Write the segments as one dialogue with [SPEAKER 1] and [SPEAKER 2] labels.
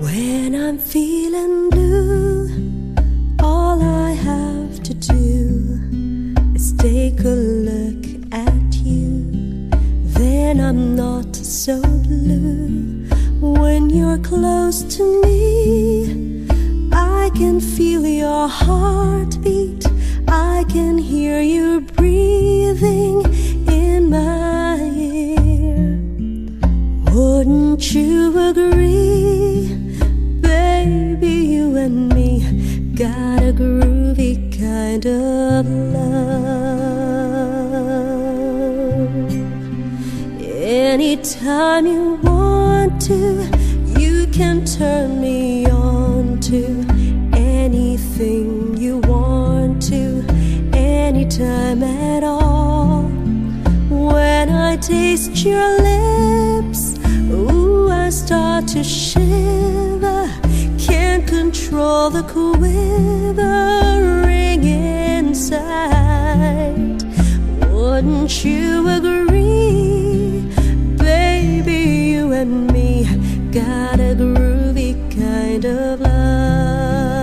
[SPEAKER 1] When I'm feeling blue, all I have to do is take a look at you. Then I'm not so blue. When you're close to me, I can feel your heartbeat. I can hear you breathing in my ear. Wouldn't you agree? Baby, you and me got a groovy kind of love. Anytime you want to, you can turn me on to anything you want to, anytime at all. When I taste your lips, ooh, I start to shiver. Can't control the quivering inside. Wouldn't you agree? Baby, you and me got a groovy kind of love.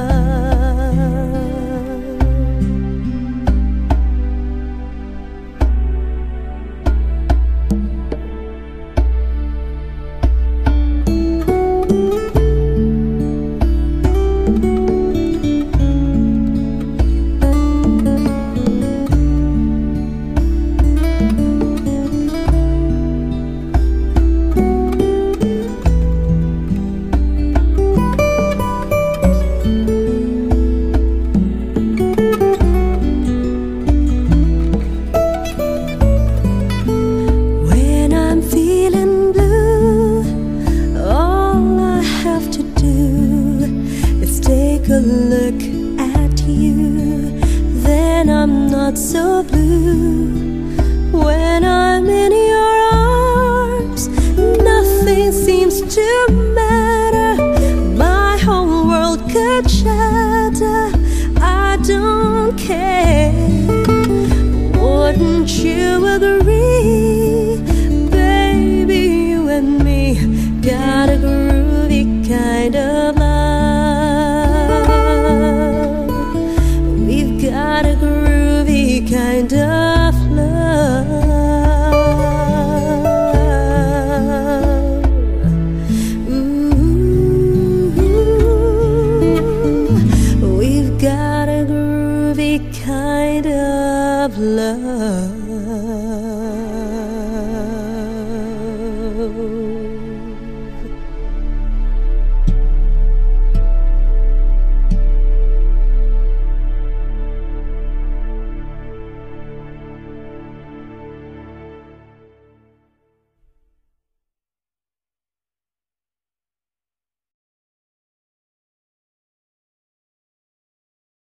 [SPEAKER 1] A look at you, then I'm not so blue. When I'm in your arms, nothing seems to matter. My whole world could shatter. I don't care. Wouldn't you agree? Baby, you and me got a groovy kind of love. Got a groovy kind of love. Ooh, we've got a groovy kind of love.